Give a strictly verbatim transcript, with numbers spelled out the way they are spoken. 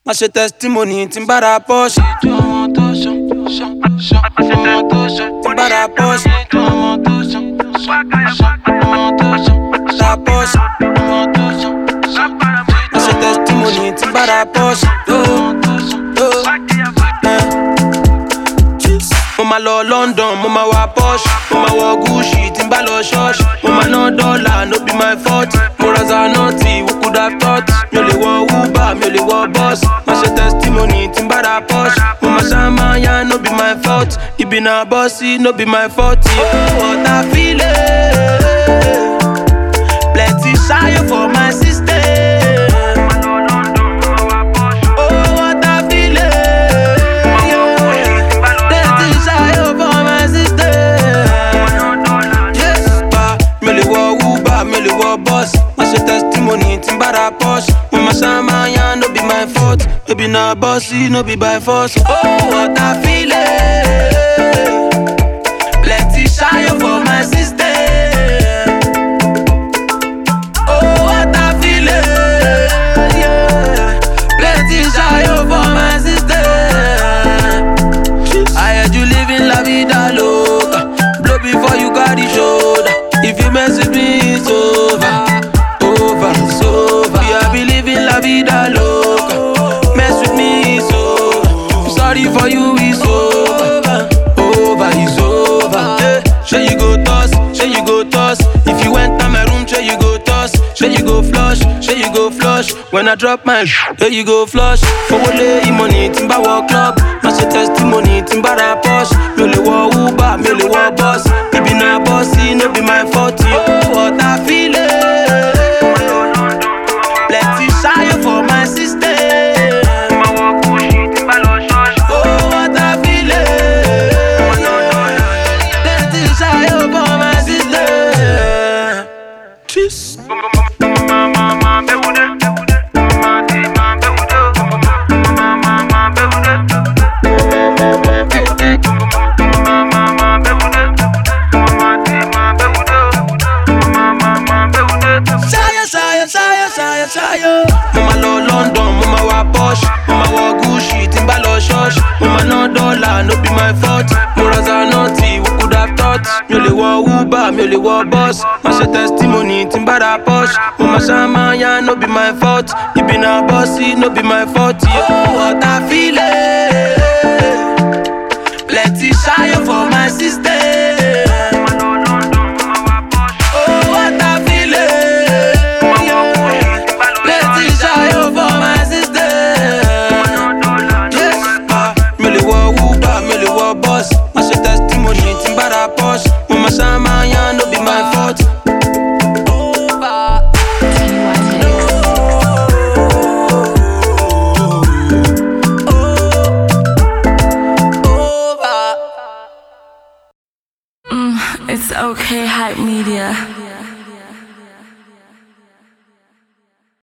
Má ṣe testimony tí ń bára Porsche. Tí ń bára Porsche. La Porsche. Má ṣe testimony tí ń bára Porsche. Mo máa lọ London, mo máa wá Porsche. Mo máa wọ Gucci tí ń bá lọ church. Mo máa ná dọ́là, no be my fault. Mo ra Zanotti, who could have thought? Mi ò lè wọ Uber, mi ò lè wọ bus. Má ṣe testimony tí ń bára Porsche. Mo máa ṣàmáyà, no be my fault. Ibi na bossy, no be my fault. Oh, what I feel it. Plenty shy for my sister. Testimony, timbara Porsche. Mama Samaya, no be my fault. Baby na bossy, no be by force. Oh, what I feel it. Plenty shy for my sister. Oh, what I feel it. Yeah. Plenty shy for my sister. I heard you living la vida loca. Blow before you got the shoulder. If you mess with me, it's over. It's over. Yeah, I be living la vida loca. Mess with me, it's over. I'm sorry for you, it's over. Over, it's over. Yeah. Sure you go toss, sure you go toss. If you went to my room, sure you go toss. Sure you go flush, sure you go flush. When I drop my sh, sure you go flush. For what lay money, timba walk club. Mash a testimony, timba da posh. Me le wa Uber, me le wa boss. It be na bossy, no be my fault. Oh, what I feel it. Plenty shy for my sister. Oh, what I feel it. Plenty shy for my sister. Cheers. Mama lọ London, mama wá Porsche. Mama wọ Gucci, tí ń bá lọ church. Mama ná dọ́là, no be my fault. Mo ra Zanotti, who could have thought? Mi ò lè wọ Uber, mi ò lè wọ bus. Má ṣe testimony tí ń bára Porsche. Mama ṣàmáyà, no be my fault. Ibi na bossy, no be my fault. Oh, what I feel it. Plenty shy for my sister. Porsche. Mama Samaya, no be my fault. Over. Mm, it's okay, Hype Media.